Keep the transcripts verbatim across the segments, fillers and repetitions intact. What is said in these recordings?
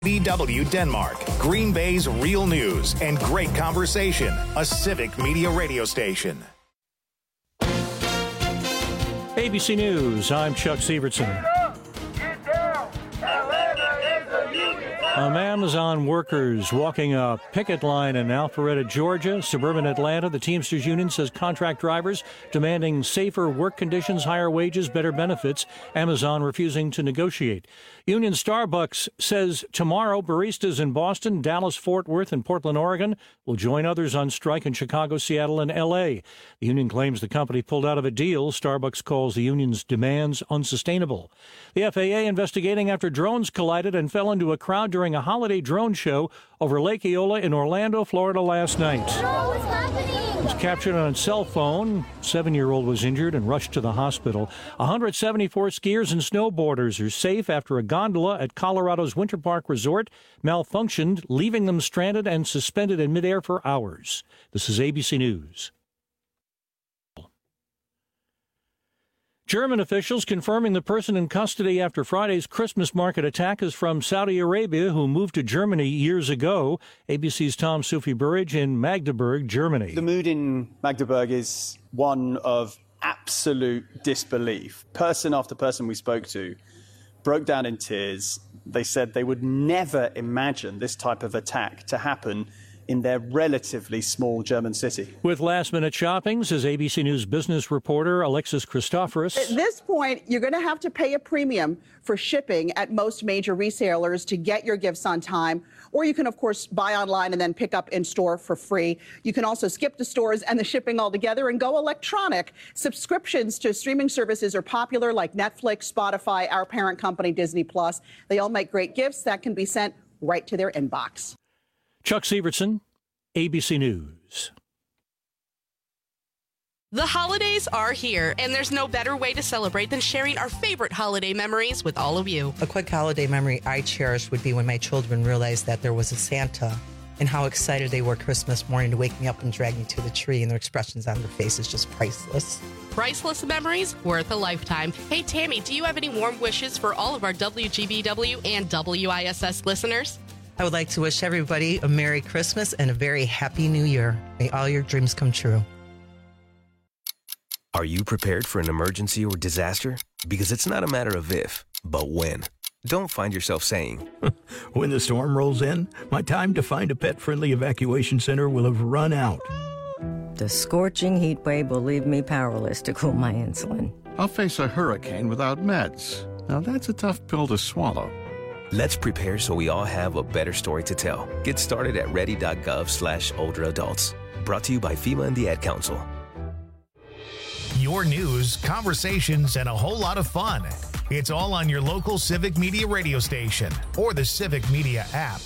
B W Denmark, Green Bay's real news and great conversation. A Civic Media radio station. A B C News, I'm Chuck Sievertson. Um, Amazon workers walking a picket line in Alpharetta, Georgia, suburban Atlanta. The Teamsters Union says contract drivers demanding safer work conditions, higher wages, better benefits. Amazon refusing to negotiate. Union Starbucks says tomorrow baristas in Boston, Dallas, Fort Worth, and Portland, Oregon will join others on strike in Chicago, Seattle, and L A. The union claims the company pulled out of a deal. Starbucks calls the union's demands unsustainable. The F A A investigating after drones collided and fell into a crowd during a holiday drone show over Lake Eola in Orlando, Florida last night. No, what's happening? It was captured on a cell phone. Seven-year-old was injured and rushed to the hospital. one hundred seventy-four skiers and snowboarders are safe after a gondola at Colorado's Winter Park Resort malfunctioned, leaving them stranded and suspended in midair for hours. This is A B C News. German officials confirming the person in custody after Friday's Christmas market attack is from Saudi Arabia, who moved to Germany years ago. A B C's Tom Sufi Burridge in Magdeburg, Germany. The mood in Magdeburg is one of absolute disbelief. Person after person we spoke to broke down in tears. They said they would never imagine this type of attack to happen in their relatively small German city. With last-minute shopping, says A B C News business reporter Alexis Christoforous. At this point, you're going to have to pay a premium for shipping at most major resellers to get your gifts on time. Or you can, of course, buy online and then pick up in store for free. You can also skip the stores and the shipping altogether and go electronic. Subscriptions to streaming services are popular, like Netflix, Spotify, our parent company, Disney Plus. They all make great gifts that can be sent right to their inbox. Chuck Sievertson, A B C News. The holidays are here, and there's no better way to celebrate than sharing our favorite holiday memories with all of you. A quick holiday memory I cherished would be when my children realized that there was a Santa and how excited they were Christmas morning to wake me up and drag me to the tree, and their expressions on their faces just priceless. Priceless memories worth a lifetime. Hey, Tammy, do you have any warm wishes for all of our W G B W and W I S S listeners? I would like to wish everybody a Merry Christmas and a very Happy New Year. May all your dreams come true. Are you prepared for an emergency or disaster? Because it's not a matter of if, but when. Don't find yourself saying, when the storm rolls in, my time to find a pet-friendly evacuation center will have run out. The scorching heat wave will leave me powerless to cool my insulin. I'll face a hurricane without meds. Now that's a tough pill to swallow. Let's prepare so we all have a better story to tell. Get started at ready.gov slash older adults. Brought to you by FEMA and the Ad Council. Your news, conversations, and a whole lot of fun. It's all on your local Civic Media radio station or the Civic Media app.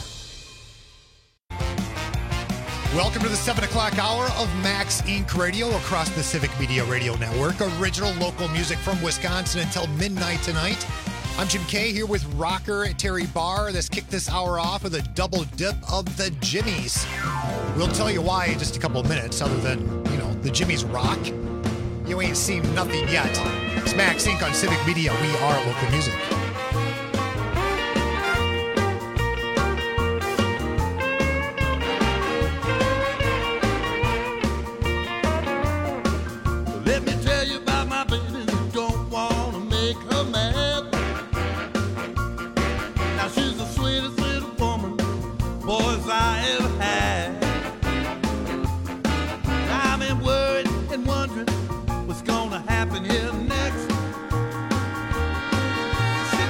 Welcome to the seven o'clock hour of Max Incorporated. Radio across the Civic Media Radio Network. Original local music from Wisconsin until midnight tonight. I'm Jim Kay here with rocker Terry Barr. Let's kick this hour off with a double dip of the Jimmies. We'll tell you why in just a couple of minutes, other than, you know, the Jimmies rock. You ain't seen nothing yet. It's Max Incorporated on Civic Media. We are local music. Let me tell you about my baby who don't want to make her mad. Now she's the sweetest little woman boys I ever had. I've been worried and wondering what's gonna happen here next. She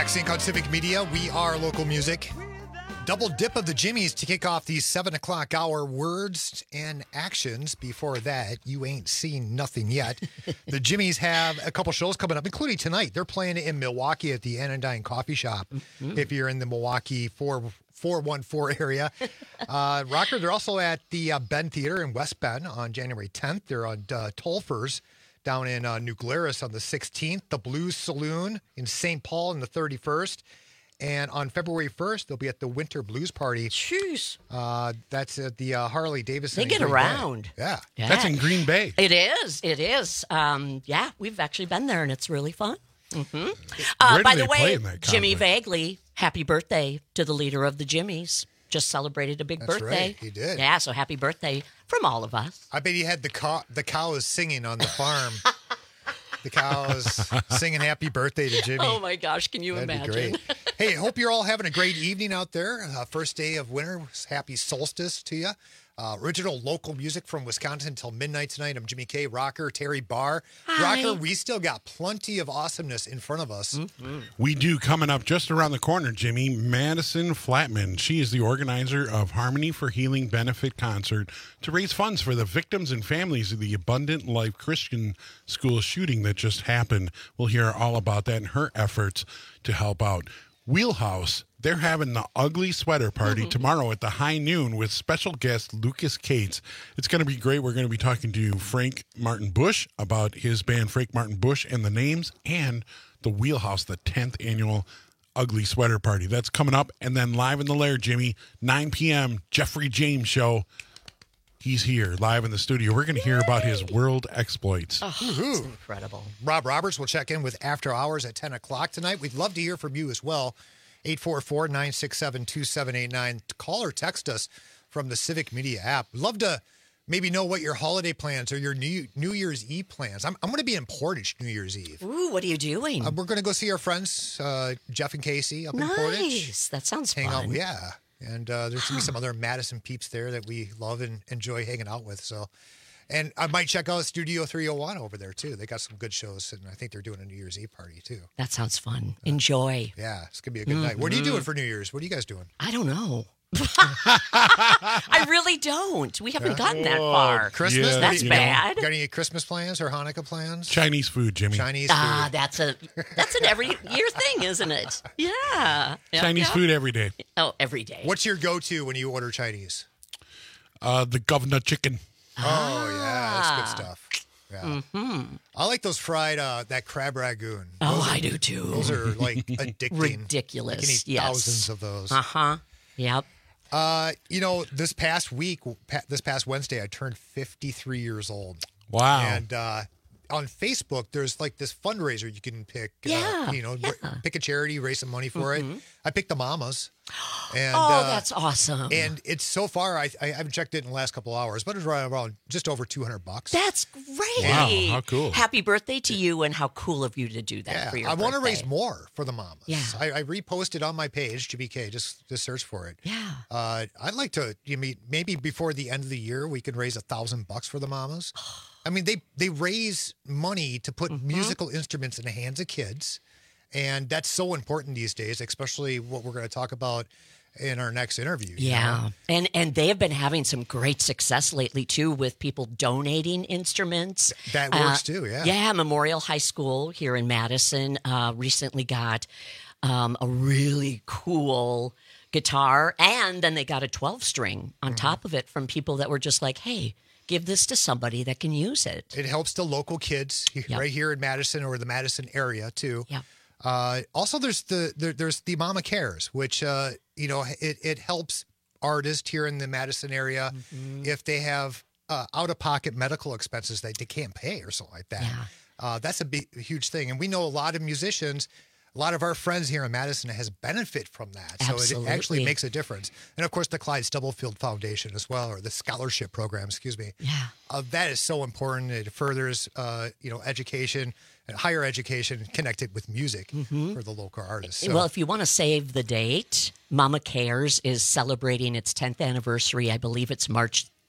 Max Inc on Civic Media. We are local music. Double dip of the Jimmies to kick off the seven o'clock hour words and actions. Before that, you ain't seen nothing yet. The Jimmies have a couple shows coming up, including tonight. They're playing in Milwaukee at the Anodyne Coffee Shop. Mm-hmm. If you're in the Milwaukee four one four area. Uh, Rocker, they're also at the uh, Bend Theater in West Bend on January tenth. They're on uh, Tolfers down in uh, New Glarus on the sixteenth. The Blues Saloon in Saint Paul on the thirty-first. And on February first, they'll be at the Winter Blues Party. Jeez. Uh, that's at the uh, Harley Davidson. They get around. Yeah. yeah. That's in Green Bay. It is. It is. Um, yeah, we've actually been there, and it's really fun. Mm-hmm. Uh, Where by do the they play way, in that Jimmy conference? Vagley, happy birthday to the leader of the Jimmies. Just celebrated a big That's birthday. right, he did. Yeah, so happy birthday from all of us. I bet he had the cow, the cows singing on the farm. The cows singing happy birthday to Jimmy. Oh, my gosh. Can you That'd imagine? Be great. Hey, hope you're all having a great evening out there. Uh, first day of winter. Happy solstice to you. Uh, original local music from Wisconsin until midnight tonight. I'm Jimmy K. Rocker, Terry Barr. Hi. Rocker, we still got plenty of awesomeness in front of us. Mm-hmm. We do. Coming up just around the corner, Jimmy, Madison Flatman. She is the organizer of Harmony for Healing Benefit Concert to raise funds for the victims and families of the Abundant Life Christian School shooting that just happened. We'll hear all about that and her efforts to help out. Wheelhouse, they're having the Ugly Sweater Party mm-hmm. tomorrow at the high noon with special guest Lucas Cates. It's going to be great. We're going to be talking to Frank Martin Bush about his band Frank Martin Bush and the names, and the Wheelhouse, the tenth annual Ugly Sweater Party. That's coming up. And then live in the Lair, Jimmy, nine p.m., Jeffrey James Show. He's here live in the studio. We're going to hear about his world exploits. Oh, it's incredible. Rob Roberts will check in with After Hours at ten o'clock tonight. We'd love to hear from you as well. eight four four, nine six seven, two seven eight nine. Call or text us from the Civic Media app. We'd love to maybe know what your holiday plans or your New, New Year's Eve plans. I'm, I'm going to be in Portage New Year's Eve. Ooh, what are you doing? Uh, we're going to go see our friends, uh, Jeff and Casey, up in Portage. Nice. That sounds Hang fun. out, yeah. And uh, there's going to be some other Madison peeps there that we love and enjoy hanging out with. So, and I might check out Studio three oh one over there, too. They got some good shows, and I think they're doing a New Year's Eve party, too. That sounds fun. Enjoy. Yeah, it's going to be a good mm-hmm. night. What are you doing for New Year's? What are you guys doing? I don't know. I really don't. We haven't gotten that far. Christmas? Yeah, that's you bad. Know, got any Christmas plans or Hanukkah plans? Chinese food, Jimmy. Chinese food. Ah, that's a that's an every year thing, isn't it? Yeah. Yep, Chinese yep. food every day. Oh, every day. What's your go-to when you order Chinese? Uh, the governor chicken. Oh, yeah. That's good stuff. Yeah. Mm-hmm. I like those fried, uh, that crab ragoon. Oh, those I are, do too. Those are like addicting. Ridiculous. I can eat yes. thousands of those. Uh-huh. Yep. Uh, you know, this past week, this past Wednesday, I turned fifty-three years old. Wow. And uh, on Facebook, there's like this fundraiser you can pick. Yeah. Uh, you know, yeah. r- pick a charity, raise some money for mm-hmm. it. I picked the Mamas. And, oh, uh, that's awesome. And it's so far, I, I haven't checked it in the last couple hours, but it's right around just over two hundred bucks. That's great. Wow, how cool. Happy birthday to you, and how cool of you to do that Yeah, for your I want to birthday. raise more for the Mamas. Yeah. I, I reposted on my page, G B K, just, just search for it. Yeah. Uh, I'd like to, you mean, maybe before the end of the year, we could raise a thousand bucks for the Mamas. I mean, they, they raise money to put Mm-hmm. musical instruments in the hands of kids. And that's so important these days, especially what we're going to talk about in our next interview. you Yeah. know? And and they have been having some great success lately, too, with people donating instruments. That works, too, yeah. Yeah. Memorial High School here in Madison uh, recently got um, a really cool guitar, and then they got a twelve-string on mm-hmm. top of it from people that were just like, hey, give this to somebody that can use it. It helps the local kids Yep. right here in Madison or the Madison area, too. Yeah. Uh, also, there's the there, there's the Mama Cares, which uh, you know it, it helps artists here in the Madison area mm-hmm. if they have uh, out of pocket medical expenses that they can't pay or something like that. Yeah. Uh, that's a big huge thing, and we know a lot of musicians. A lot of our friends here in Madison has benefit from that. Absolutely. So it actually makes a difference. And of course, the Clyde Stubblefield Foundation as well, or the scholarship program, excuse me. Yeah. Uh, that is so important. It furthers, uh, you know, education and higher education connected with music mm-hmm. for the local artists. So, well, if you want to save the date, Mama Cares is celebrating its tenth anniversary. I believe it's March the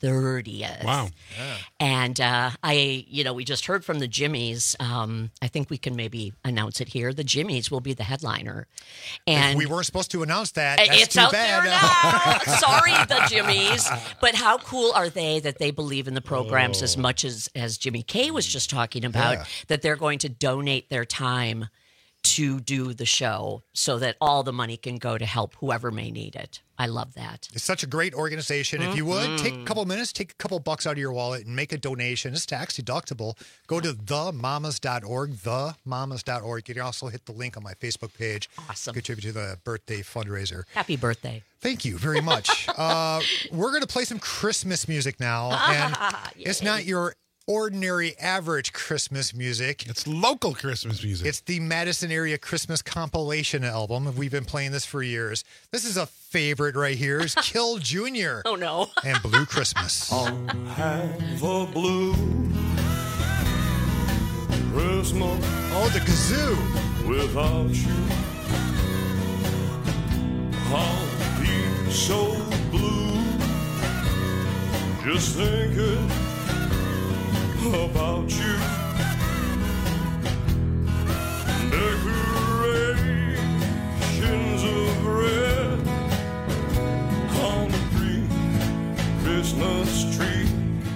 thirtieth. Wow. Yeah. And uh, I, you know, we just heard from the Jimmies. Um, I think we can maybe announce it here. The Jimmies will be the headliner. And If we weren't supposed to announce that. That's it's too out bad. there now. Sorry, the Jimmies. But how cool are they that they believe in the programs Oh. as much as, as Jimmy K was just talking about, Yeah. that they're going to donate their time to do the show so that all the money can go to help whoever may need it. I love that. It's such a great organization. If you would, take a Mhm. couple minutes, take a couple bucks out of your wallet and make a donation. It's tax deductible. Go to the mamas dot org, the mamas dot org. You can also hit the link on my Facebook page. Awesome. Contribute to the birthday fundraiser. Happy birthday. Thank you very much. uh, we're going to play some Christmas music now. And it's not your ordinary average Christmas music. It's local Christmas music. It's the Madison area Christmas compilation album. We've been playing this for years. This is a favorite right here. It's Kill Junior Oh, no. And Blue Christmas. I'll have a blue Christmas. Oh, the kazoo. Without you, I'll be so blue. Just thinking about you. Decorations of red on the green Christmas tree.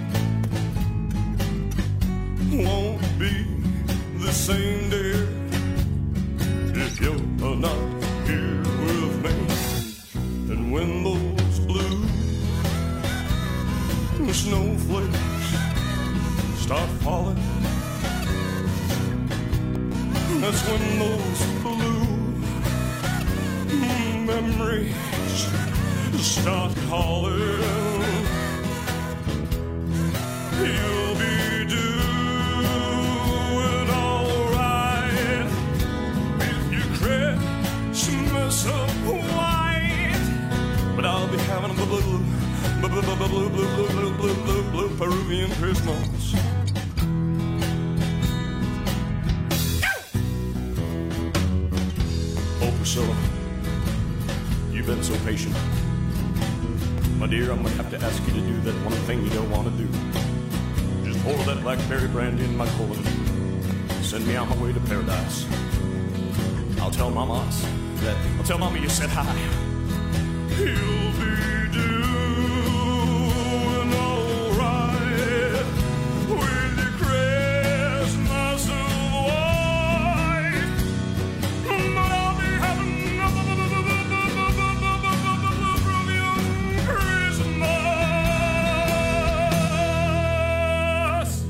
Won't be the same, dear, if you're not here with me. And when those blue snowflakes start falling, that's when those blue memories start calling. You'll be doing all right with your Christmas of white, but I'll be having a blue, blue, blue, blue, blue, blue, blue, blue, blue, blue Peruvian Christmas. Oh, Priscilla, you've been so patient. My dear, I'm going to have to ask you to do that one thing you don't want to do. Just pour that blackberry brandy in my cola. Send me on my way to paradise. I'll tell Mama's that, I'll tell Mama you said hi. You'll be doing all right with your Christmas of white. But I'll be having a Christmas.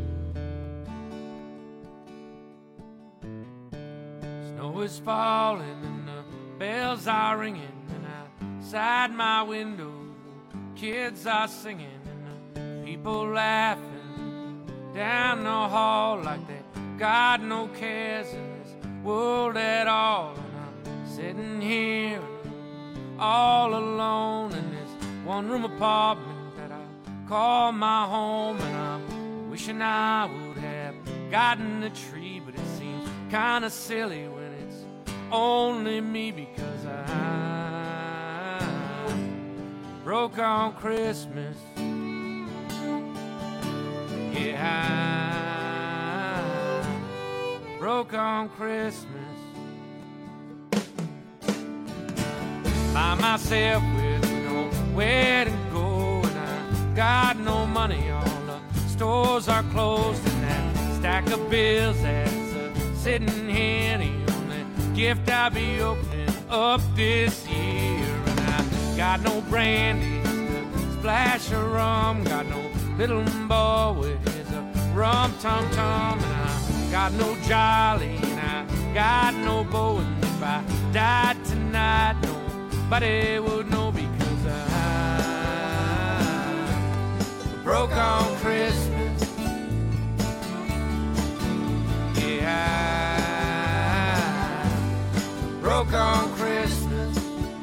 Snow is falling and the bells are ringing, and outside my window the kids are singing, and the people laughing down the hall like they got no cares in this world at all. And I'm sitting here all alone in this one-room apartment that I call my home, and I'm wishing I would have gotten a tree, but it seems kind of silly when it's only me, because I broke on Christmas. Yeah, I broke on Christmas. By myself with nowhere to go, and I got no money, all the stores are closed, and that stack of bills that's uh, sitting here, the only gift I'll be opening up this year. And I got no brandy, just a splash of rum, got no little boy with his uh, rum tum tum, and I got no jolly, and I got no bow, and if I died tonight, nobody would know, because I broke on Christmas. Yeah, I broke on Christmas.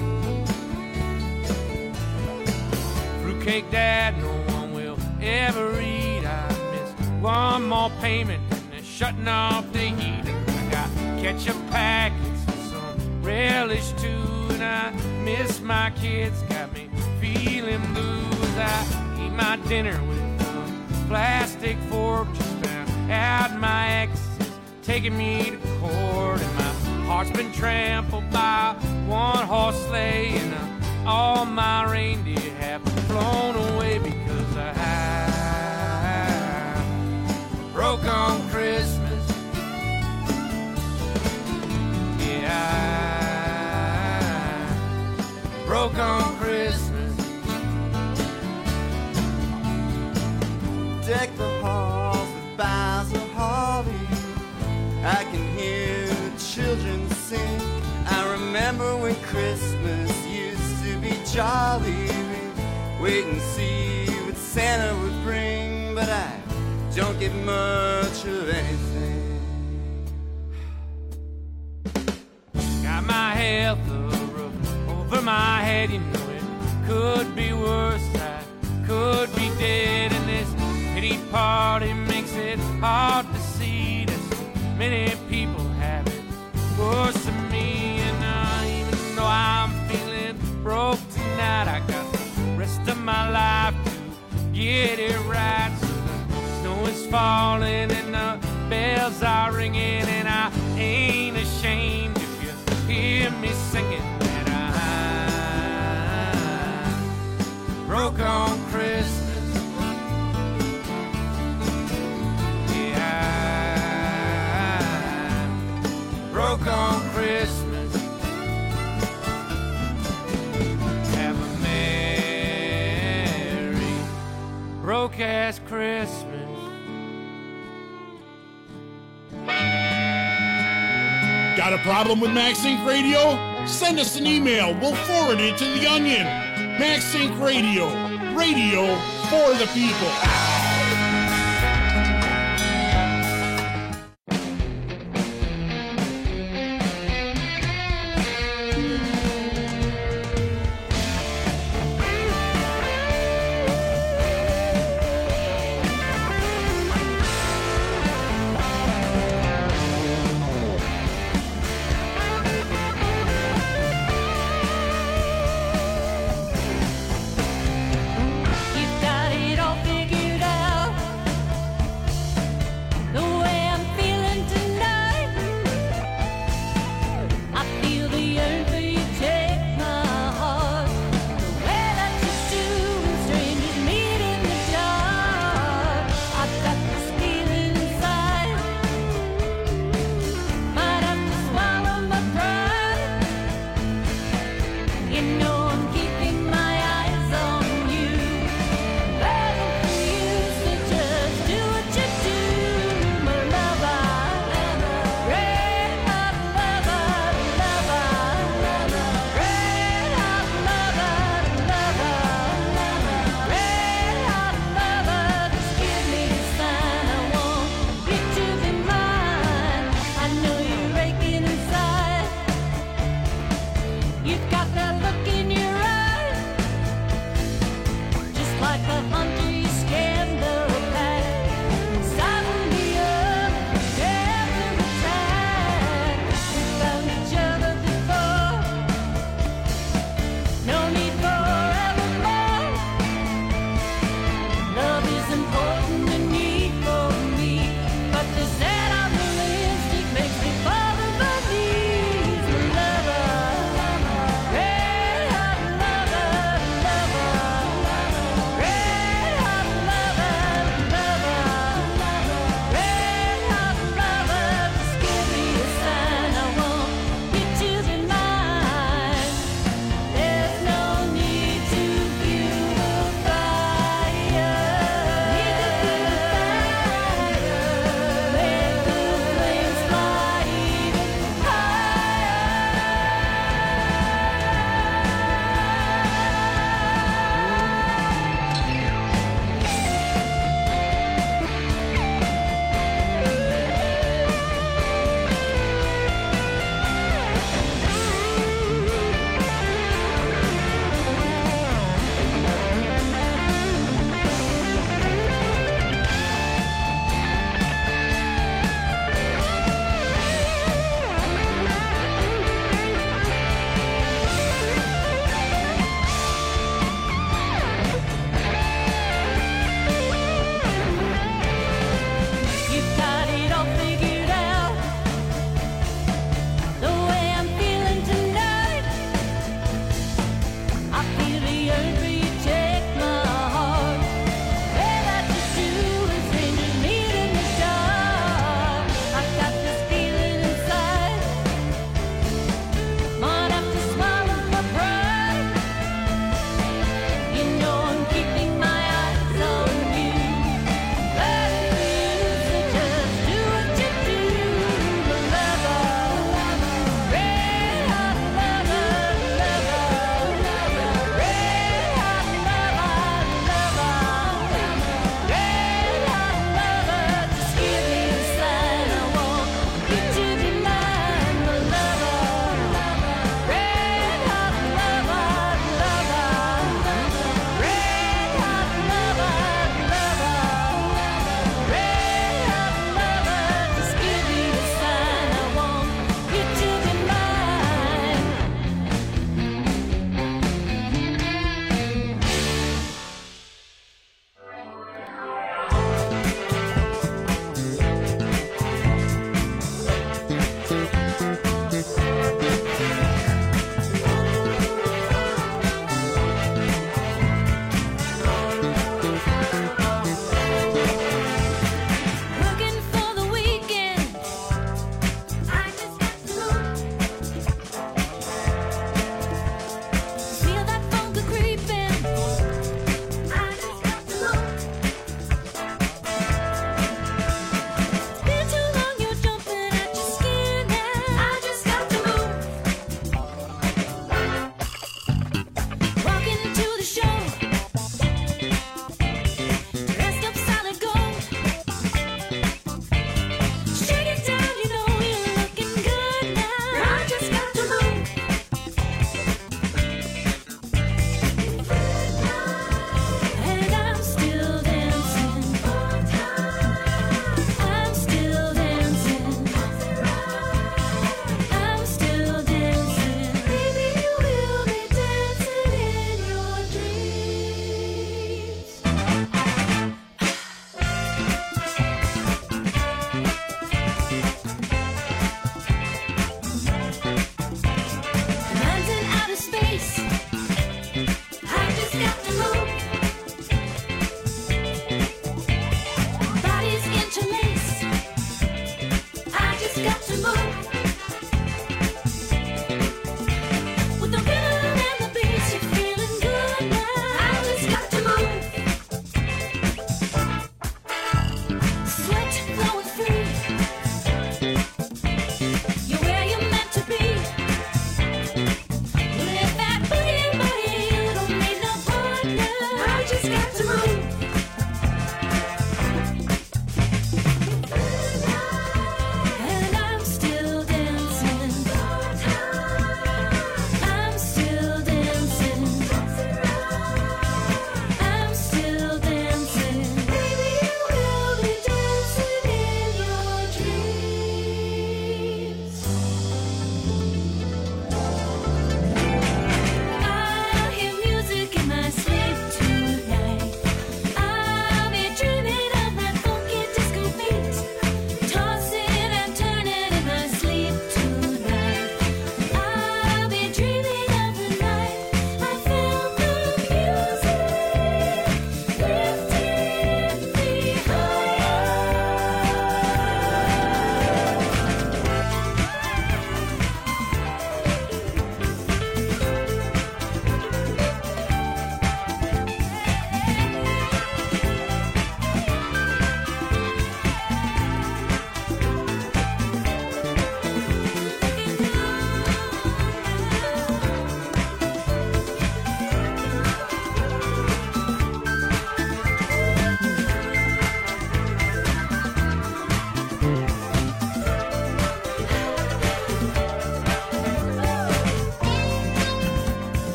Fruitcake that no one will ever eat. I missed one more payment and they're shutting off the heat. I got ketchup packets and some relish too, and I miss my kids, got me feeling blues. I eat my dinner with a plastic fork. Just found out my ex is taking me to court, and my heart's been trampled by one horse sleigh, and uh, all my reindeer have flown away because I broke on Christmas. Yeah, I broke on Christmas. Deck the halls with boughs of holly. I can hear the children sing. I remember when Christmas used to be jolly. We'd wait and see what Santa would bring, but I don't get much of anything. Got my health a roof over my head, you know it could be worse. I could be dead, and this pity party makes it hard to see that so many people have it worse than me. And uh, even though I'm feeling broke tonight, I got the rest of my life to get it right. So the snow is falling and the bells are ringing, and I ain't ashamed if you hear me singing that I broke on Christmas. Broke on Christmas. Have a merry broke ass Christmas. Got a problem with MaxSync Radio? Send us an email. We'll forward it to the Onion. MaxSync Radio. Radio for the people. You've got it all figured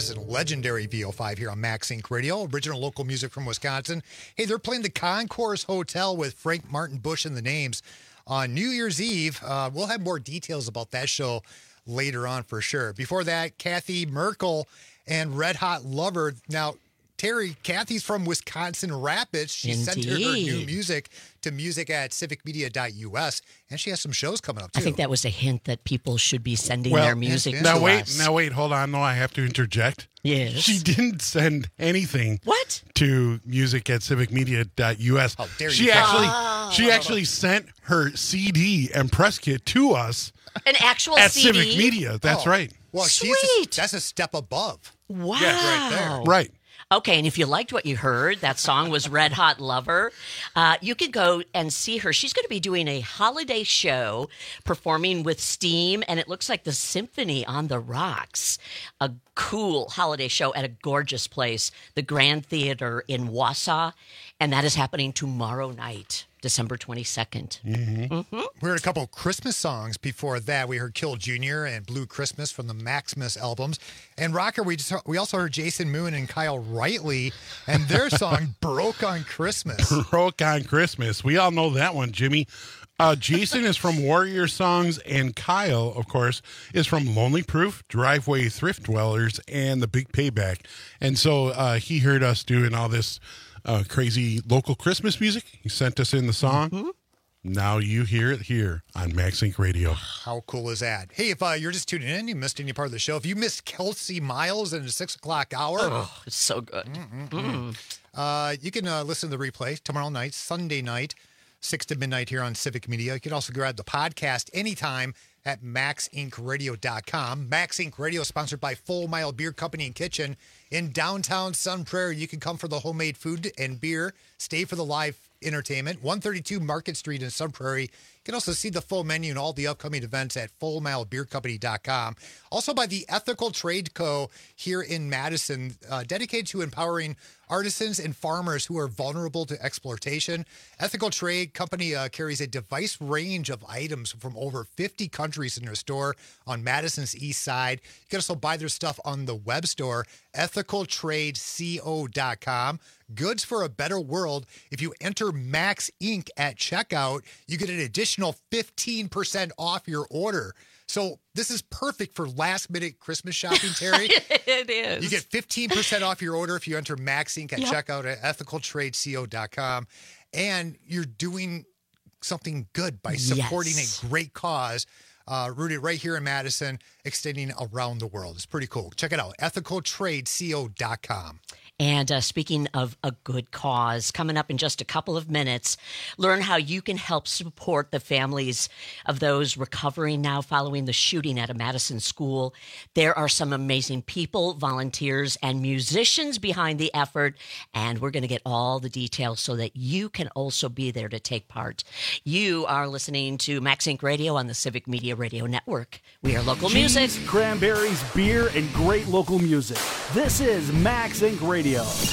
Madison, legendary V O five here on Max Inc Radio, original local music from Wisconsin. Hey, they're playing the Concourse Hotel with Frank Martin Bush and the Names on New Year's Eve. Uh, we'll have more details about that show later on for sure. Before that, Kathy Merkel and Red Hot Lover. Now, Terry, Kathy's from Wisconsin Rapids. She Indeed. sent her, her new music to music at civic media dot U S, and she has some shows coming up, too. I think that was a hint that people should be sending well, their music now to wait, us. Now wait, hold on. No, I have to interject. Yes. She didn't send anything what? to music at civic media dot U S. How dare she you. actually Oh. she actually sent her C D and press kit to us An actual at C D? Civic Media. That's Oh. right. Well, Sweet. she's a, that's a step above. Wow. Yes, right there. Right. Okay, and if you liked what you heard, that song was Red Hot Lover, uh, you can go and see her. She's going to be doing a holiday show performing with Steam, and it looks like the Symphony on the Rocks. A cool holiday show at a gorgeous place, the Grand Theater in Wausau, and that is happening tomorrow night, December twenty-second. Mm-hmm. Mm-hmm. We heard a couple of Christmas songs before that. We heard Kill Junior and Blue Christmas from the Maximus albums. And Rocker, we just we also heard Jason Moon and Kyle Rightly and their song Broke on Christmas. Broke on Christmas. We all know that one, Jimmy. Uh, Jason is from Warrior Songs, and Kyle, of course, is from Lonely Proof, Driveway Thrift Dwellers, and The Big Payback. And so uh, he heard us doing all this uh, crazy local Christmas music. He sent us in the song. Mm-hmm. Now you hear it here on Max Inc Radio. How cool is that? Hey, if uh, you're just tuning in, you missed any part of the show. If you missed Kelsey Miles in the six o'clock hour. Oh, it's so good. Mm. Uh, you can uh, listen to the replay tomorrow night, Sunday night, six to midnight here on Civic Media. You can also grab the podcast anytime at max inc radio dot com. Max Inc Radio is sponsored by Full Mile Beer Company and Kitchen in downtown Sun Prairie. You can come for the homemade food and beer, stay for the live entertainment. one thirty-two Market Street in Sun Prairie. You can also see the full menu and all the upcoming events at full mile beer company dot com. Also by the Ethical Trade Co. here in Madison, uh, dedicated to empowering artisans and farmers who are vulnerable to exploitation. Ethical Trade Company uh, carries a diverse range of items from over fifty countries in their store on Madison's east side. You can also buy their stuff on the web store, ethical trade co dot com. Goods for a better world. If you enter Max Inc at checkout, you get an additional fifteen percent off your order. So this is perfect for last minute Christmas shopping, Terry. It is. You get fifteen percent off your order if you enter Max Inc at Yep. checkout at ethical trade co dot com. And you're doing something good by supporting Yes. a great cause uh, rooted right here in Madison, extending around the world. It's pretty cool. Check it out, ethical trade co dot com. And uh, speaking of a good cause, coming up in just a couple of minutes, learn how you can help support the families of those recovering now following the shooting at a Madison school. There are some amazing people, volunteers, and musicians behind the effort, and we're going to get all the details so that you can also be there to take part. You are listening to Max Inc Radio on the Civic Media Radio Network. We are local Cheese, music. cranberries, beer, and great local music. This is Max Inc Radio.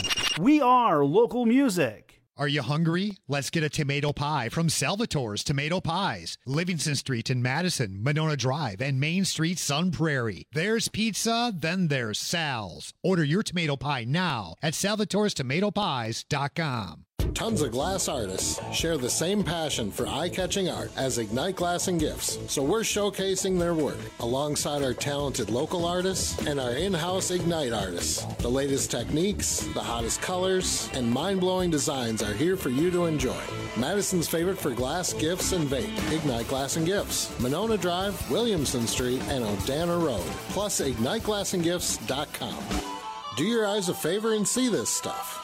We are local music. Are you hungry? Let's get a tomato pie from Salvatore's Tomato Pies. Livingston Street in Madison, Monona Drive, and Main Street, Sun Prairie. There's pizza, then there's Sal's. Order your tomato pie now at salvatores tomato pies dot com. Tons of glass artists share the same passion for eye-catching art as Ignite Glass and Gifts, so we're showcasing their work alongside our talented local artists and our in-house Ignite artists. The latest techniques, the hottest colors, and mind-blowing designs are here for you to enjoy. Madison's favorite for glass, gifts, and vape, Ignite Glass and Gifts, Monona Drive, Williamson Street, and O'Dana Road, plus ignite glass and gifts dot com. Do your eyes a favor and see this stuff.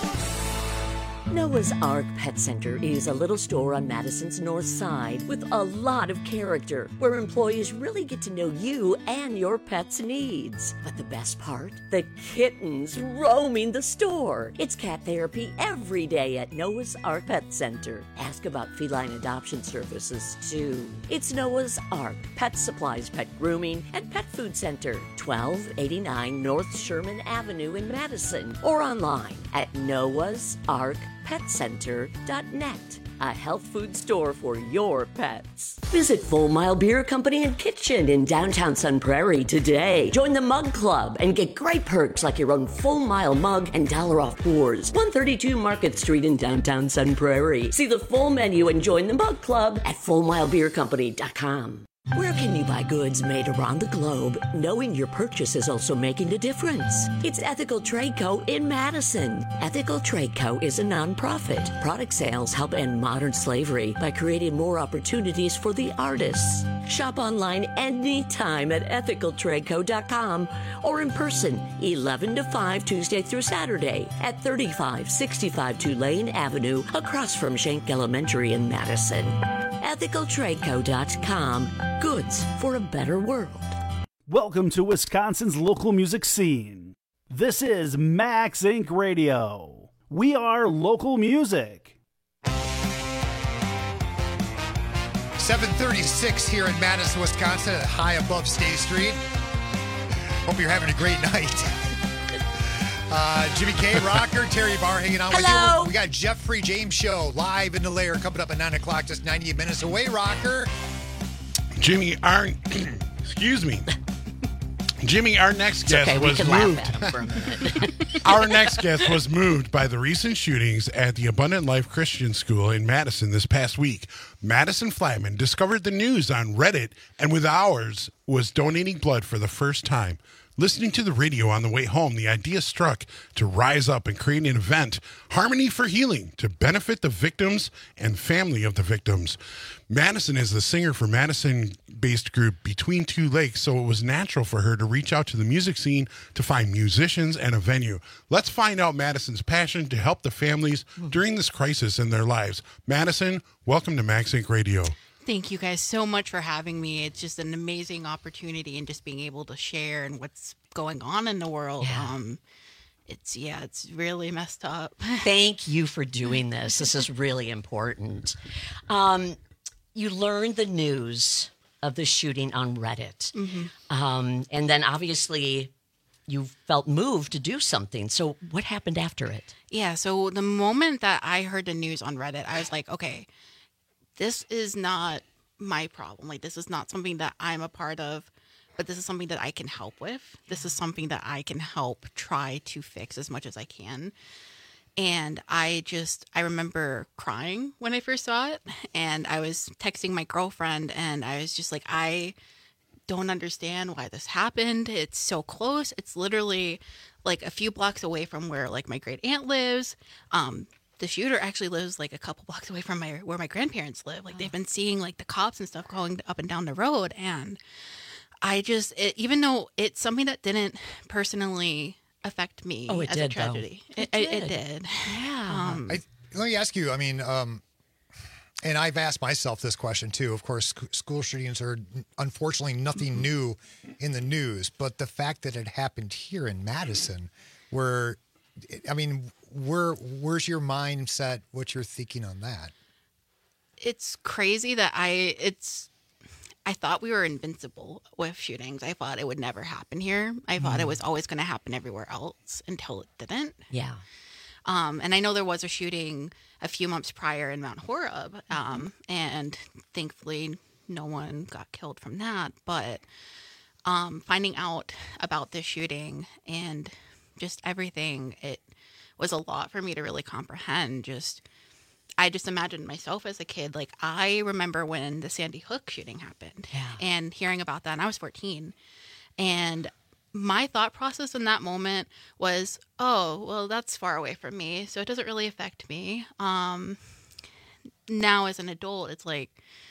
Noah's Ark Pet Center is a little store on Madison's north side with a lot of character, where employees really get to know you and your pet's needs. But the best part? The kittens roaming the store. It's cat therapy every day at Noah's Ark Pet Center. Ask about feline adoption services, too. It's Noah's Ark Pet Supplies, Pet Grooming, and Pet Food Center, twelve eighty-nine North Sherman Avenue in Madison, or online at noahs ark pet center dot net. a health food store for your pets. Visit Full Mile Beer Company and Kitchen in downtown Sun Prairie today. Join the Mug Club and get great perks like your own Full Mile mug and dollar off pours. one thirty-two Market Street in downtown Sun Prairie. See the full menu and join the Mug Club at full mile beer company dot com. Where can you buy goods made around the globe, knowing your purchase is also making a difference? It's Ethical Trade Co. in Madison. Ethical Trade Co. is a nonprofit. Product sales help end modern slavery by creating more opportunities for the artists. Shop online anytime at ethical trade co dot com or in person eleven to five Tuesday through Saturday at thirty-five sixty-five Tulane Avenue across from Schenck Elementary in Madison. ethical trade co dot com. Goods for a better world. Welcome to Wisconsin's local music scene. This is Max Inc Radio. We are local music. seven thirty-six here in Madison, Wisconsin, at high above State Street. Hope you're having a great night. Uh, Jimmy K, Rocker, Terry Barr hanging out Hello. with you. We got Jeffrey James Show live in the Lair coming up at nine o'clock, just ninety-eight minutes away, Rocker. Jimmy, our excuse me, Jimmy, our next It's guest okay, we was can moved. laugh at him for a minute. Our next guest was moved by the recent shootings at the Abundant Life Christian School in Madison this past week. Madison Flatman discovered the news on Reddit and with hours was donating blood for the first time. Listening to the radio on the way home, the idea struck to rise up and create an event, Harmony for Healing, to benefit the victims and family of the victims. Madison is the singer for Madison-based group Between Two Lakes, so it was natural for her to reach out to the music scene to find musicians and a venue. Let's find out Madison's passion to help the families during this crisis in their lives. Madison, welcome to Max Inc Radio. Thank you guys so much for having me. It's just an amazing opportunity and just being able to share and what's going on in the world. Yeah. Um, it's, yeah, it's really messed up. Thank you for doing this. This is really important. Um, you learned the news of the shooting on Reddit. Mm-hmm. Um, and then obviously you felt moved to do something. So what happened after it? Yeah, so the moment that I heard the news on Reddit, I was like, okay, this is not my problem. Like, this is not something that I'm a part of, but this is something that I can help with. This is something that I can help try to fix as much as I can. And I just, I remember crying when I first saw it. And I was texting my girlfriend and I was just like, I don't understand why this happened. It's so close. It's literally like a few blocks away from where like my great aunt lives. Um, The shooter actually lives like a couple blocks away from my where my grandparents live. Like they've been seeing like the cops and stuff going up and down the road. And I just, it, even though it's something that didn't personally affect me Oh, it as did, a tragedy, though. It, It it, it did. did. Yeah. Um, I, let me ask you, I mean, um, and I've asked myself this question too. Of course, sc- school shootings are unfortunately nothing new in the news, but the fact that it happened here in Madison, where, I mean, where where's your mindset? What you're thinking on that? it's crazy that I it's I thought we were invincible with shootings. I thought it would never happen here. I thought Mm. it was always going to happen everywhere else until it didn't. Yeah. Um, and I know there was a shooting a few months prior in Mount Horeb, um, and thankfully no one got killed from that. But um, finding out about this shooting and just everything, it was a lot for me to really comprehend. Just I just imagined myself as a kid. Like, I remember when the Sandy Hook shooting happened Yeah. and hearing about that. And I was fourteen. And my thought process in that moment was, oh, well, that's far away from me, so it doesn't really affect me. Um, now as an adult, it's like,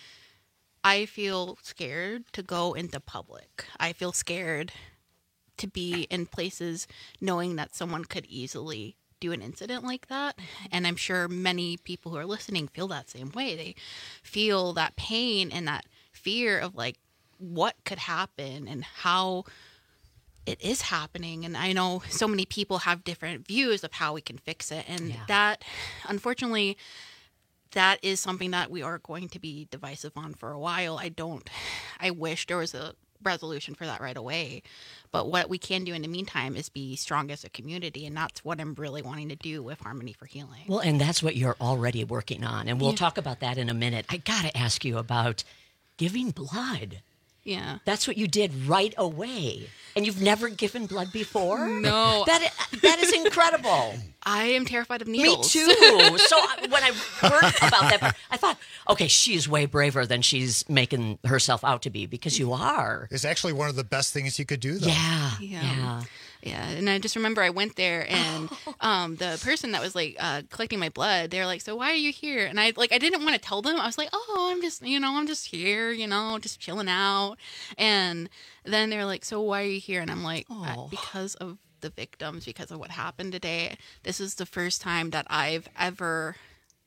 I feel scared to go into public. I feel scared to be in places knowing that someone could easily do an incident like that. And I'm sure many people who are listening feel that same way. They feel that pain and that fear of like what could happen and how it is happening. And I know so many people have different views of how we can fix it. And Yeah. that, unfortunately, that is something that we are going to be divisive on for a while. I don't, I wish there was a resolution for that right away. But what we can do in the meantime is be strong as a community, and that's what I'm really wanting to do with Harmony for Healing. Well, and that's what you're already working on, and we'll Yeah. talk about that in a minute. I got to ask you about giving blood. Yeah. That's what you did right away. And you've never given blood before? No. That is, that is incredible. I am terrified of needles. Me too. So I- when I heard about that, I thought, okay, she's way braver than she's making herself out to be, because you are. It's actually one of the best things you could do, though. Yeah. Yeah. Yeah. Yeah, and I just remember I went there, and um, the person that was like uh, collecting my blood, they're like, "So why are you here?" And I like I didn't want to tell them. I was like, "Oh, I'm just you know I'm just here, you know, just chilling out." And then they're like, "So why are you here?" And I'm like, Oh. "Because of the victims, because of what happened today. This is the first time that I've ever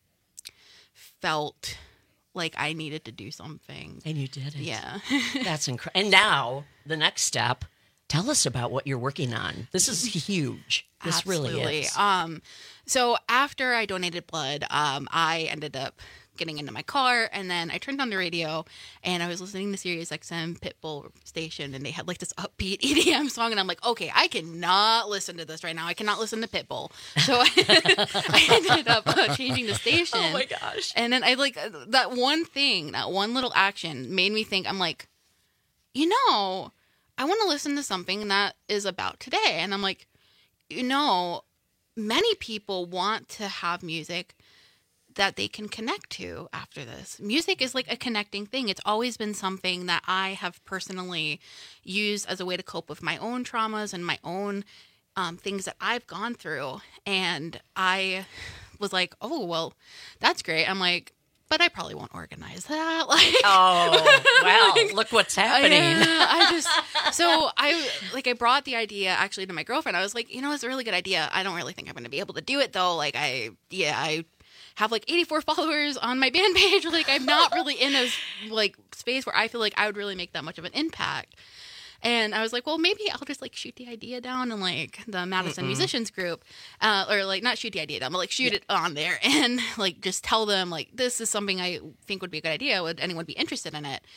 felt like I needed to do something." And you did it. Yeah. That's incredible. And now, the next step, tell us about what you're working on. This is huge. This really Absolutely. is. Um, so after I donated blood, um, I ended up getting into my car, and then I turned on the radio, and I was listening to Sirius X M Pitbull station, and they had like this upbeat E D M song, and I'm like, okay, I cannot listen to this right now. I cannot listen to Pitbull. So I, I ended up uh, changing the station. Oh my gosh. And then I like that one thing, that one little action made me think, I'm like, you know, I want to listen to something that is about today. And I'm like, you know, many people want to have music that they can connect to after this. Music is like a connecting thing. It's always been something that I have personally used as a way to cope with my own traumas and my own um, things that I've gone through. And I was like, oh, well, that's great. I'm like, but I probably won't organize that. Like, oh, well, like, look what's happening. Yeah, I just, so I, like, I brought the idea actually to my girlfriend. I was like, you know, it's a really good idea. I don't really think I'm going to be able to do it though. Like, I, yeah, I have like eighty-four followers on my band page. Like, I'm not really in a, like, space where I feel like I would really make that much of an impact. And I was like, well, maybe I'll just like shoot the idea down in like the Madison Mm-mm. Musicians group, uh, or like not shoot the idea down, but like shoot yeah. it on there and like just tell them like this is something I think would be a good idea. Would anyone be interested in it?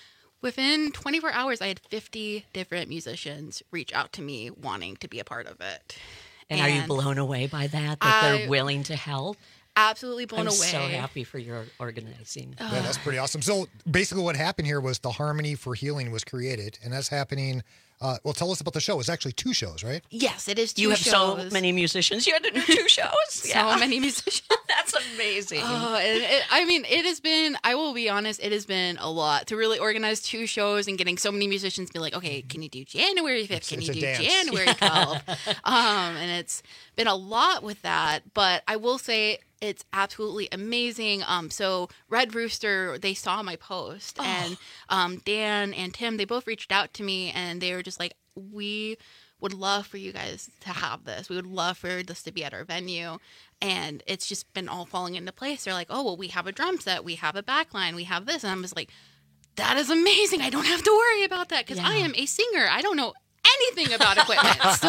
Within twenty-four hours, I had fifty different musicians reach out to me wanting to be a part of it. And, and are you blown away by that? That I, they're willing to help? Absolutely blown I'm away. so happy for your organizing. Uh, Yeah, that's pretty awesome. So basically what happened here was the Harmony for Healing was created, and that's happening. Uh, well, tell us about the show. It's actually two shows, right? Yes, it is two You have shows. so many musicians. You had to do two shows? So Yeah. many musicians. That's amazing. Oh, it, it, I mean, it has been, I will be honest, it has been a lot to really organize two shows and getting so many musicians be like, okay, can you do January fifth? It's- Can it's you a do dance. January twelfth? um, and it's been a lot with that, but I will say it's absolutely amazing. Um, so Red Rooster, they saw my post, Oh. and um, Dan and Tim, they both reached out to me, and they were just like, we would love for you guys to have this. We would love for this to be at our venue. And it's just been all falling into place. They're like, oh, well, we have a drum set. We have a backline. We have this. And I'm just like, that is amazing. I don't have to worry about that because Yeah. I am a singer. I don't know anything about equipment. So,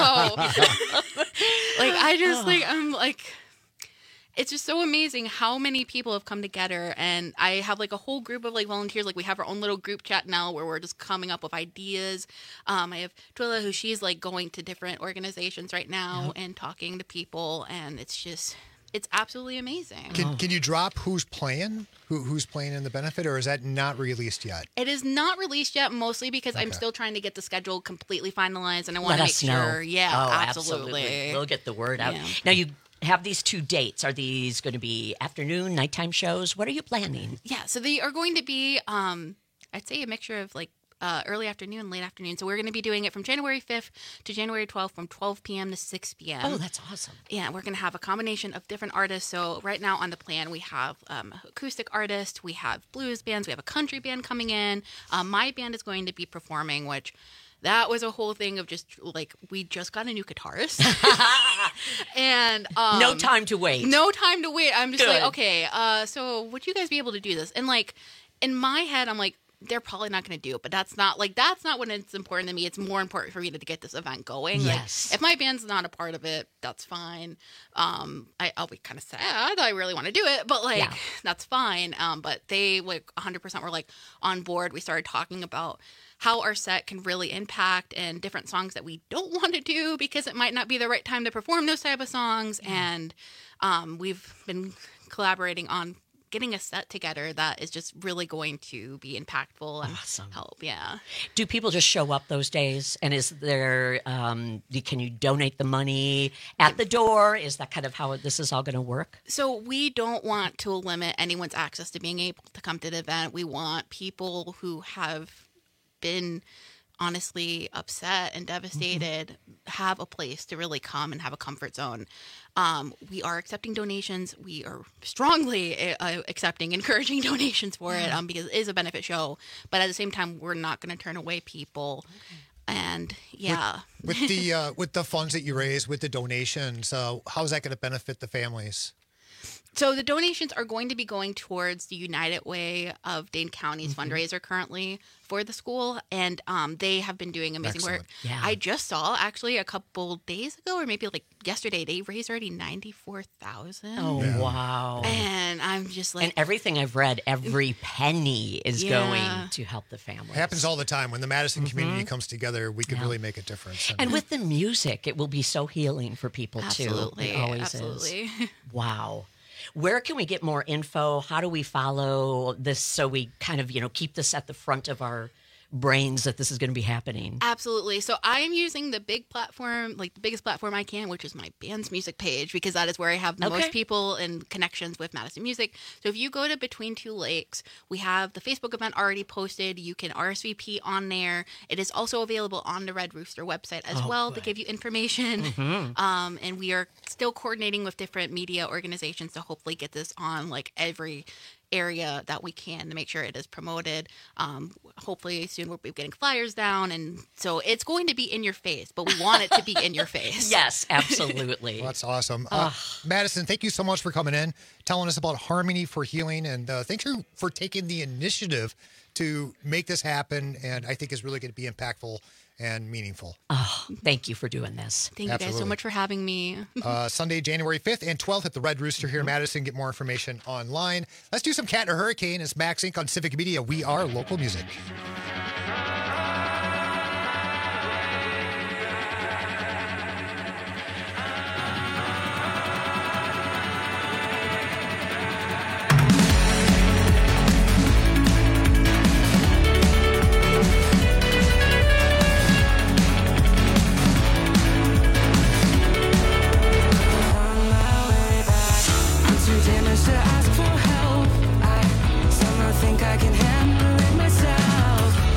like, I just, like, I'm like... It's just so amazing how many people have come together, and I have like a whole group of like volunteers. Like we have our own little group chat now where we're just coming up with ideas. Um, I have Twilla, who she's like going to different organizations right now Yep. and talking to people, and it's just it's absolutely amazing. Can, can you drop who's playing? Who, who's playing in the benefit, or is that not released yet? It is not released yet, mostly because I'm Okay. still trying to get the schedule completely finalized, and I want Let to make us know. sure. Yeah, oh, absolutely. We'll get the word out. Yeah. Now, you have these two dates. Are these going to be afternoon, nighttime shows? What are you planning? Yeah, so they are going to be, um, I'd say, a mixture of like uh, early afternoon, late afternoon. So we're going to be doing it from January fifth to January twelfth, from twelve p.m. to six p.m. Oh, that's awesome. Yeah, we're going to have a combination of different artists. So right now on the plan, we have um, acoustic artists, we have blues bands, we have a country band coming in. Um, my band is going to be performing, which that was a whole thing of just like, we just got a new guitarist. and um, No time to wait. No time to wait. I'm just Good. like, okay, uh, so would you guys be able to do this? And like, in my head, I'm like, they're probably not going to do it. But that's not like that's not when it's important to me. It's more important for me to get this event going. Yes. Like, if my band's not a part of it, that's fine. Um, I, I'll be kind of sad. I really want to do it, but like Yeah. that's fine. Um, but they like one hundred percent were like on board. We started talking about how our set can really impact and different songs that we don't want to do because it might not be the right time to perform those type of songs. And um, we've been collaborating on getting a set together that is just really going to be impactful and Awesome. help. Yeah. Do people just show up those days? And is there, um, can you donate the money at the door? Is that kind of how this is all going to work? So we don't want to limit anyone's access to being able to come to the event. We want people who have been honestly upset and devastated mm-hmm. have a place to really come and have a comfort zone. Um, we are accepting donations. We are strongly uh, accepting, encouraging donations for it um, because it is a benefit show. But at the same time, we're not going to turn away people. Okay. And yeah, with, with the uh, with the funds that you raise, with the donations, uh, how is that going to benefit the families? So the donations are going to be going towards the United Way of Dane County's mm-hmm. fundraiser currently for the school, and um, they have been doing amazing Excellent. work. Yeah. I just saw actually a couple days ago, or maybe like yesterday, they raised already ninety-four thousand. Oh Yeah. wow! And I'm just like, And everything I've read, every penny is Yeah. going to help the families. It happens all the time. When the Madison Mhm. community comes together, we can Yeah. really make a difference. And with the music, it will be so healing for people Absolutely, too. It always absolutely. is. Wow. Where can we get more info? How do we follow this so we kind of, you know, keep this at the front of our brains that this is going to be happening? Absolutely. So I am using the big platform, like the biggest platform I can, which is my band's music page, because that is where I have the Okay. most people and connections with Madison Music. So if you go to Between Two Lakes, we have the Facebook event already posted. You can R S V P on there. It is also available on the Red Rooster website as Oh, well good. to give you information. Mhm. Um, and we are still coordinating with different media organizations to hopefully get this on like every area that we can to make sure it is promoted. Um, hopefully soon we'll be getting flyers down, and so it's going to be in your face, but we want it to be in your face. Yes, absolutely. Well, that's awesome. Uh, Madison, thank you so much for coming in, telling us about Harmony for Healing, and uh, thanks for, for taking the initiative to make this happen, and I think is really going to be impactful and meaningful. Oh, thank you for doing this. Thank you guys so Absolutely. much for having me. uh, Sunday, January fifth and twelfth at the Red Rooster here in Madison. Get more information online. Let's do some Cat and a Hurricane. It's Max Incorporated on Civic Media. We are local music. I'm too damaged to ask for help. I somehow think I can handle it myself.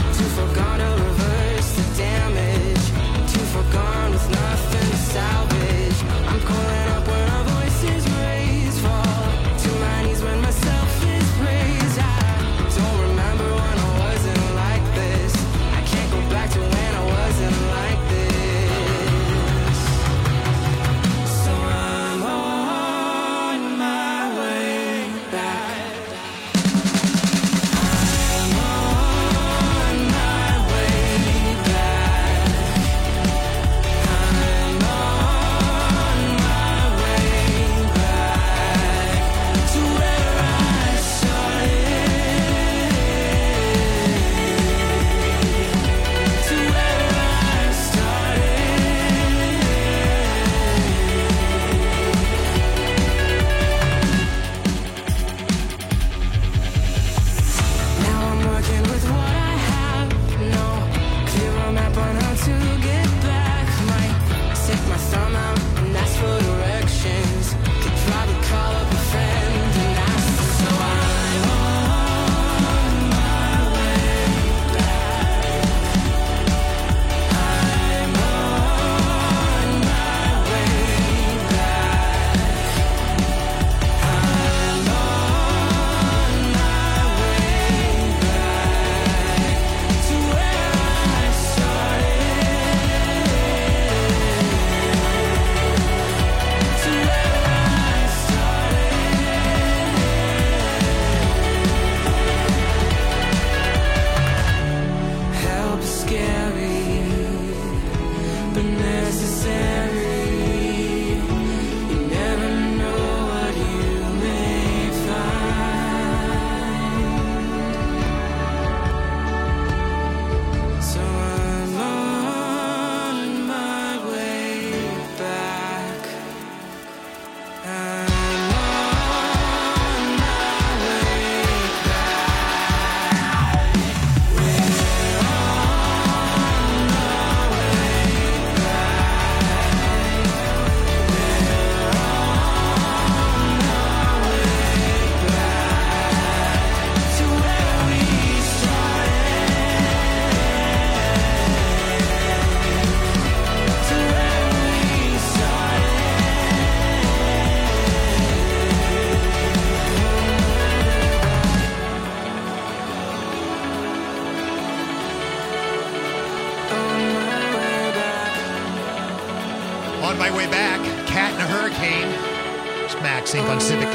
nine. It's Max Inc on Civic.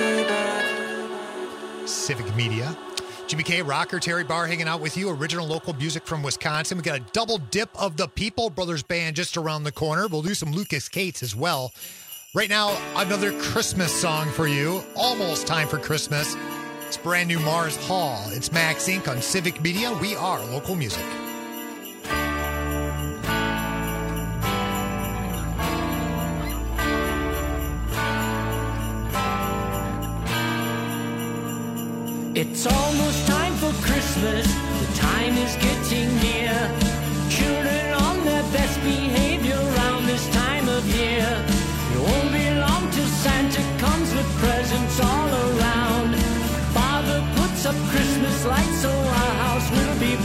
Civic Media. Jimmy K, Rocker, Terry Barr hanging out with you. Original local music from Wisconsin. We got a double dip of the People Brothers Band just around the corner. We'll do some Lucas Cates as well. Right now, another Christmas song for you. Almost time for Christmas. It's brand new Mars Hall. It's Max Inc on Civic Media. We are local music. It's almost time for Christmas, the time is getting near. Children on their best behavior around this time of year. It won't be long till Santa comes with presents all around. Father puts up Christmas lights so our house will be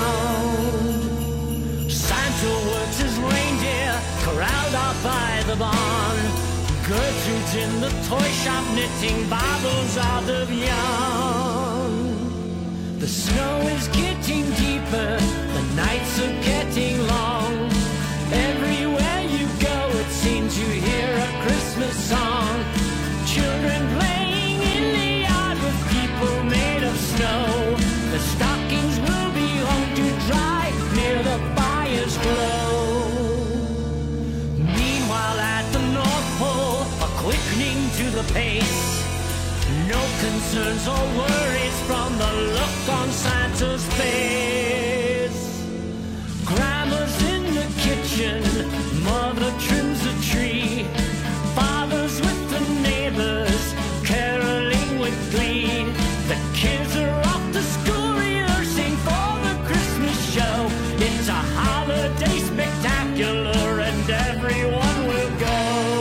found. Santa works his reindeer, corralled out by the barn. Gertrude's in the toy shop knitting Bibles out of yarn. The snow is getting deeper, the nights are getting long. Everywhere you go it seems you hear a Christmas song. Children playing in the yard with people made of snow. The stockings will be hung to dry near the fire's glow. Meanwhile at the North Pole, a quickening to the pace. No concerns or worries from the look on Santa's face. Grandma's in the kitchen, mother trims a tree. Father's with the neighbors, caroling with glee. The kids are off to school rehearsing for the Christmas show. It's a holiday spectacular and everyone will go.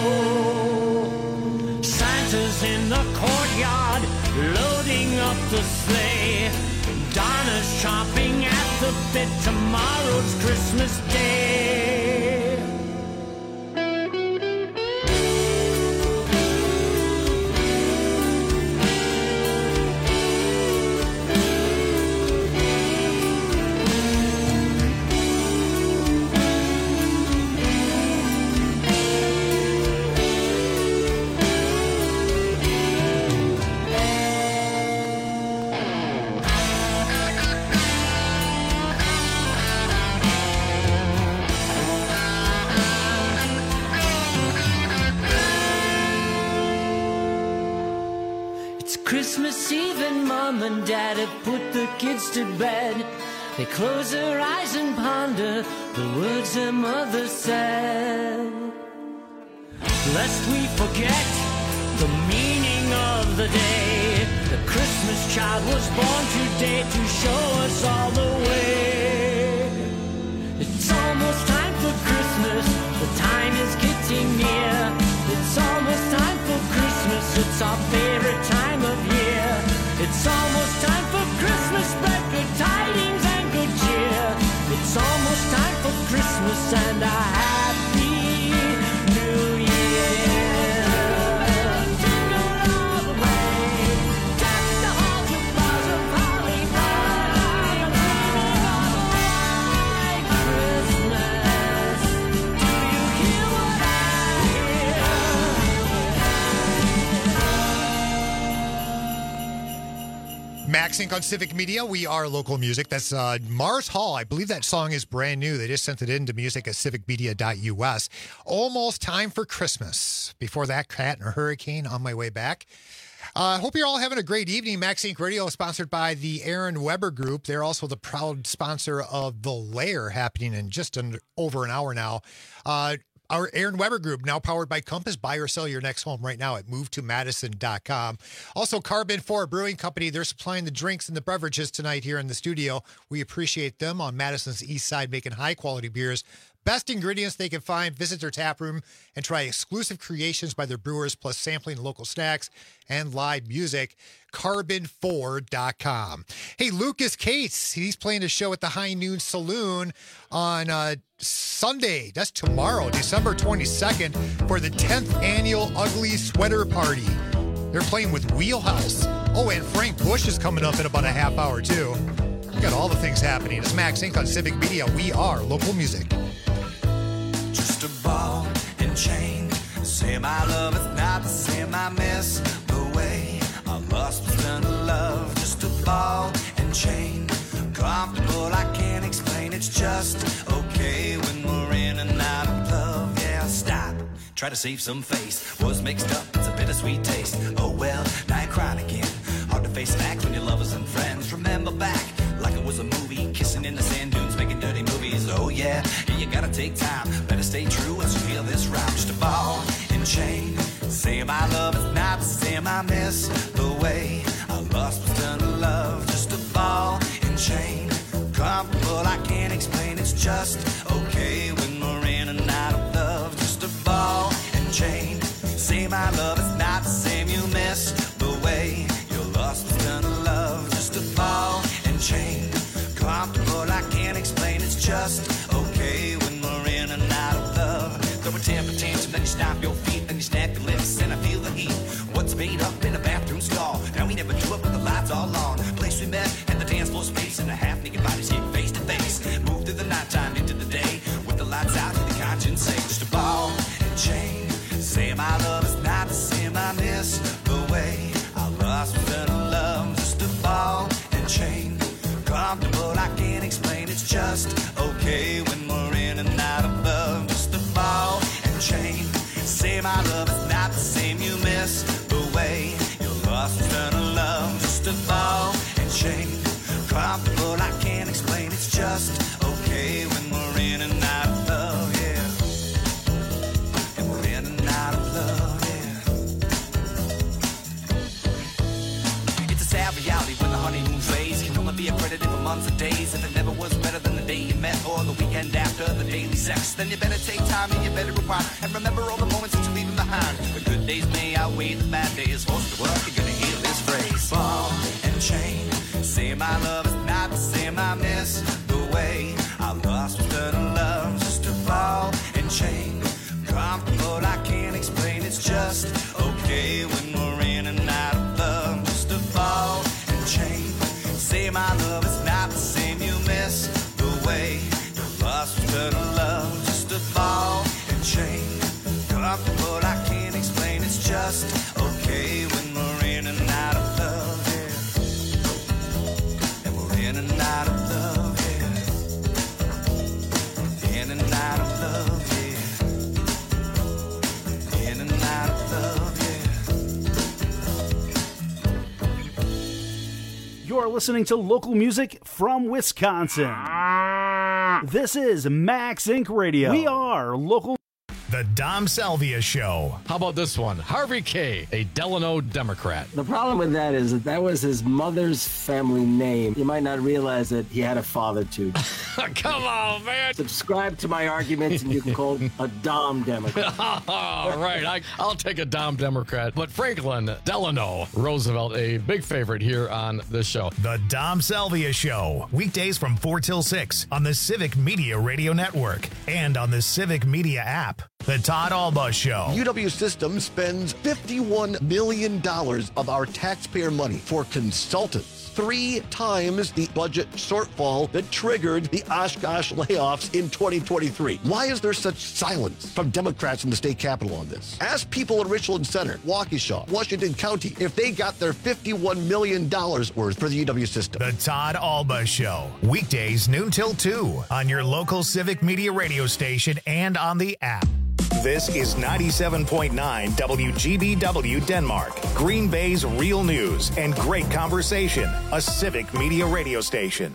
Santa's in the courtyard, loading up the sleigh. Donna's chomping at the bit, tomorrow's Christmas Day. Christmas Eve and Mom and Dad have put the kids to bed. They close their eyes and ponder the words their mother said. Lest we forget the meaning of the day, the Christmas child was born today to show us all the way. It's almost time for Christmas, the time is getting near. It's almost time for Christmas, it's our favorite time of year. It's almost time for Christmas, spread good tidings and good cheer. It's almost time for Christmas and a happy new year. Jingle all the way, deck the halls with boughs of holly, I'm dreaming of a white Christmas. Do you hear what I Max Inc on Civic Media. We are local music. That's uh, Mars Hall. I believe that song is brand new. They just sent it in to music at civic media dot U S. Almost time for Christmas. Before that, Cat and a Hurricane on my way back. I uh, hope you're all having a great evening. Max Inc Radio is sponsored by the Aaron Weber Group. They're also the proud sponsor of The Lair, happening in just under, over an hour now. Uh, Our Aaron Weber Group, now powered by Compass. Buy or sell your next home right now at move to madison dot com. Also, Carbon four Brewing Company. They're supplying the drinks and the beverages tonight here in the studio. We appreciate them on Madison's East Side, making high-quality beers. Best ingredients they can find. Visit their tap room and try exclusive creations by their brewers, plus sampling local snacks and live music. carbon four dot com. Hey, Lucas Cates, he's playing a show at the High Noon Saloon on uh, Sunday. That's tomorrow, December twenty-second, for the tenth annual Ugly Sweater Party. They're playing with Wheelhouse. Oh, and Frank Bush is coming up in about a half hour, too. We got all the things happening. It's Max Inc on Civic Media. We are local music. Just a ball and chain, Say my love is not the same, I miss the way our lust was done to love. Just a ball and chain, comfortable, I can't explain. It's just okay when we're in and out of love. Yeah, stop, try to save some face. Was mixed up, it's a bittersweet taste. Oh well, now you're crying again. Hard to face facts when your lovers and friends. Remember back, like it was a movie, kissing in the sand dunes, making dirty movies. Oh yeah, yeah, you gotta take time. Better stay true as you hear this rhyme. Just a ball and chain. Say my love is not the same, I miss the way our lust was done to love. Just a ball and chain, comfortable, I can't explain. It's just okay when we're in and out of love. Just a ball and chain. Say my love is not the same, you miss the way your lust was done to love. Just a ball and chain, comfortable, I can't explain. It's just okay when we're in and out of love. Throw a temper tantrum, then you stomp your feet, then you snap your lips, and I feel the heat. What's made up in a bathroom stall? Now we never do it with the lights all on. Place we met and the dance floor space, and the half-naked bodies getting face to face. Move through the nighttime into the day, with the lights out and the conscience say, just a ball and chain. Say my love is not the same, I miss the way our lust was done to love. Just a ball and chain, comfortable, I can't explain. It's just okay when we're in and out of love. Just a ball and chain. Say my love is not the same, you miss the way your lust was done to love. Just a ball and chain, comfortable, I can't explain. It's just okay when we're in and out of love, yeah. And we're in and out of love, yeah. It's a sad reality when the honeymoon phase can only be accredited for months or days. If it never was better than the day you met or the weekend after the daily sex, then you better take time and you better rewind and remember all the moments that you're leaving behind. The good days may outweigh the bad days. Forced to work, you're gonna hear this phrase. Ball and chain. Say my love is not the same, I miss the way our lust was done to love. Just a ball and chain, comfortable, I can't explain. It's just okay when we're in and out of love. Just a ball and chain. Say my love is not the same, you miss the way your lust was done to love. Just a ball and chain, comfortable, I can't explain. It's just okay when we're in and out of love, yeah. And we're in and out of love, yeah. In and out of love, yeah. In and out of love, yeah. You're listening to local music from Wisconsin. This is Max Incorporated. Radio. We are local. The Dom Salvia Show. How about this one? Harvey K., a Delano Democrat. The problem with that is that that was his mother's family name. You might not realize that he had a father, too. Come on, man. Subscribe to my arguments and you can call a Dom Democrat. All right, I, I'll take a Dom Democrat. But Franklin Delano Roosevelt, a big favorite here on this show. The Dom Salvia Show. Weekdays from four till six on the Civic Media Radio Network and on the Civic Media app. The Todd Alba Show. U W Systems spends fifty-one million dollars of our taxpayer money for consultants. Three times the budget shortfall that triggered the Oshkosh layoffs in twenty twenty-three. Why is there such silence from Democrats in the state capitol on this? Ask people in Richland Center, Waukesha, Washington County if they got their fifty-one million dollars worth for the U W system. The Todd Alba Show. Weekdays noon till two on your local Civic Media radio station and on the app. This is ninety-seven point nine W G B W Denmark, Green Bay's real news and great conversation, a Civic Media radio station.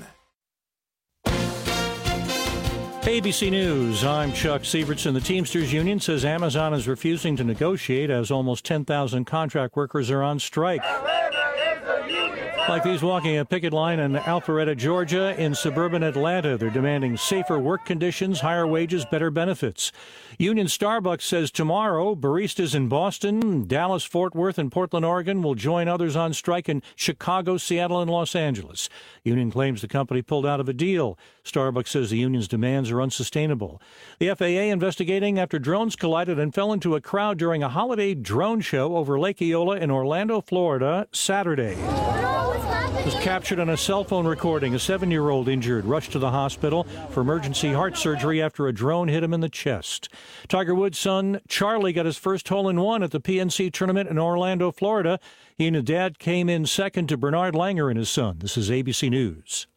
A B C News, I'm Chuck Sievertson. The Teamsters Union says Amazon is refusing to negotiate as almost ten thousand contract workers are on strike. Like these walking a picket line in Alpharetta, Georgia. In suburban Atlanta, they're demanding safer work conditions, higher wages, better benefits. Union Starbucks says tomorrow, baristas in Boston, Dallas, Fort Worth, and Portland, Oregon will join others on strike in Chicago, Seattle, and Los Angeles. Union claims the company pulled out of a deal. Starbucks says the union's demands are unsustainable. The F A A investigating after drones collided and fell into a crowd during a holiday drone show over Lake Eola in Orlando, Florida, Saturday. What's happening? was captured on a cell phone recording. A seven-year-old injured, rushed to the hospital for emergency heart surgery after a drone hit him in the chest. Tiger Woods' son, Charlie, got his first hole-in-one at the P N C tournament in Orlando, Florida. He and his dad came in second to Bernard Langer and his son. This is A B C News.